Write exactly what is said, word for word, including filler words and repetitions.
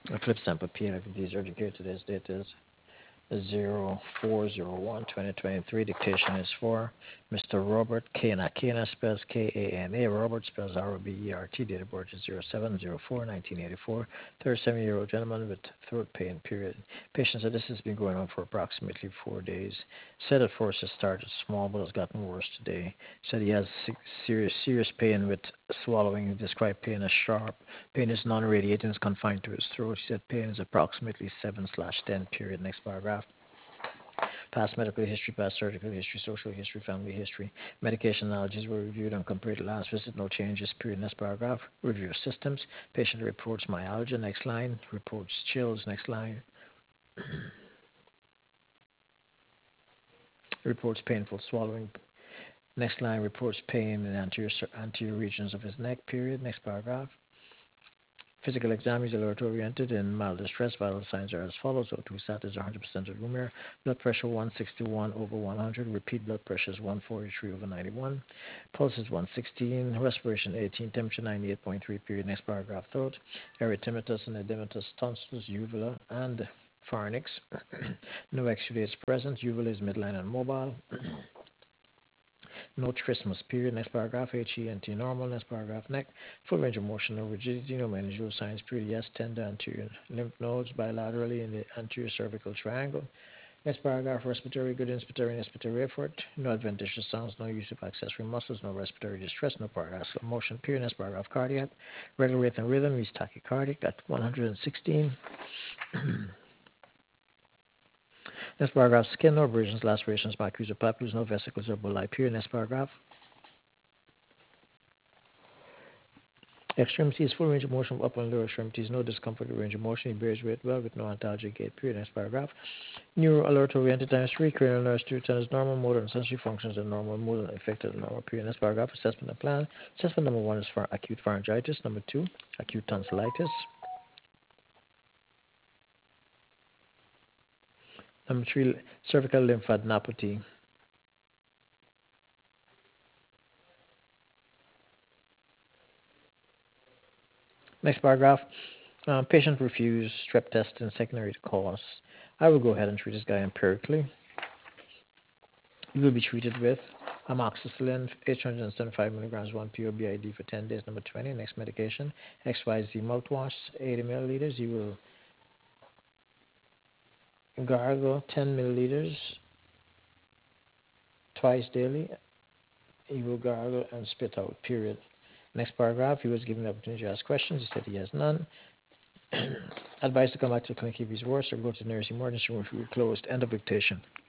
A flip sample P N these urgent care today's date is zero four zero one twenty twenty-three. Dictation is for Mister Robert Kena. Kena spells K A N A. Robert spells R O B E R T. Date of birth is zero seven zero four nineteen eighty-four. thirty-seven-year-old gentleman with throat pain, period. Patient said this has been going on for approximately four days. Said at first it started small but has gotten worse today. Said he has serious serious pain with swallowing. Described pain as sharp. Pain is non-radiating, is confined to his throat. He said pain is approximately seven slash ten, period. Next paragraph. Past medical history, past surgical history, social history, family history. Medication allergies were reviewed and compared to last visit. No changes, period. Next paragraph. Review systems. Patient reports myalgia. Next line. Reports chills. Next line. Reports painful swallowing. Next line. Reports pain in anterior, anterior regions of his neck, period. Next paragraph. Physical exam is alert-oriented and mild distress. Vital signs are as follows. O two sat is one hundred percent of room air. Blood pressure one sixty-one over one hundred. Repeat blood pressure is one forty-three over ninety-one. Pulse is one sixteen. Respiration eighteen. Temperature ninety-eight point three. Period. Next paragraph. Throat. Erythematous and edematous tonsils, uvula, and pharynx. No exudates present. Uvula is midline and mobile. No trismus, period. Next paragraph, H E N T normal. Next paragraph, neck. Full range of motion, no rigidity, no meningeal signs, period. Yes, tender anterior lymph nodes bilaterally in the anterior cervical triangle. Next paragraph, respiratory, good inspiratory and expiratory effort. No adventitious sounds, no use of accessory muscles, no respiratory distress, no paragasal motion, period. Next paragraph, cardiac. Regular rate and rhythm is tachycardic at one hundred sixteen. Next paragraph, skin, no abrasions, lacerations, maculae or papules, no vesicles or bulli, period. Next paragraph. Extremities, full range of motion of upper and lower extremities, no discomfort with range of motion. He bears weight well with no antalgic gait, period. Next paragraph. Neuro alert oriented times three, cranial nerves two ten is normal, motor and sensory functions are normal, motor and affected are normal, period. Next paragraph. Assessment and plan. Assessment number one is for acute pharyngitis. Number two, acute tonsillitis. Number three, cervical lymphadenopathy. Next paragraph. Um, patient refused strep test and secondary to cause. I will go ahead and treat this guy empirically. You will be treated with amoxicillin, eight hundred seventy-five milligrams, one P O B I D for ten days. Number twenty, next medication, X Y Z mouthwash, eighty milliliters. You will gargle ten milliliters twice daily. You will gargle and spit out, period. Next paragraph, he was given the opportunity to ask questions. He said he has none. Advised to come back to the clinic if he's worse or go to the nearest emergency room if you were closed. End of dictation.